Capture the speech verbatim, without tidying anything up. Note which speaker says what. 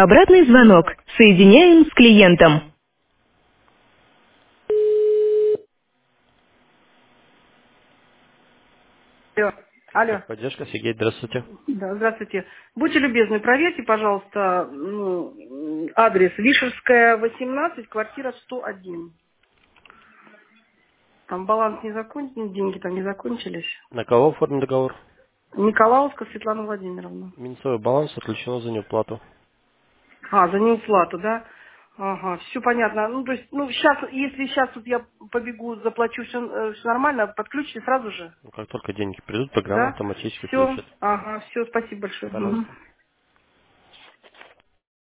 Speaker 1: Обратный звонок. Соединяем с клиентом. Алло. Алло.
Speaker 2: Техподдержка, Сергей, здравствуйте.
Speaker 1: Да, здравствуйте. Будьте любезны, проверьте, пожалуйста, ну, м, адрес Вишерская, восемнадцать, квартира сто один. Там баланс не закончен, деньги там не закончились.
Speaker 2: На кого оформлен договор?
Speaker 1: Николаевска Светлана Владимировна.
Speaker 2: Минусовой баланс отключено за неуплату.
Speaker 1: А, за неуплату, да? Ага, все понятно. Ну, то есть, ну, сейчас, если сейчас вот я побегу, заплачу, все, нормально, подключите сразу же,
Speaker 2: Ну, как только деньги придут, программа
Speaker 1: да?
Speaker 2: автоматически
Speaker 1: Все,
Speaker 2: включит.
Speaker 1: ага, все, спасибо большое. Мгм.
Speaker 2: Пожалуйста.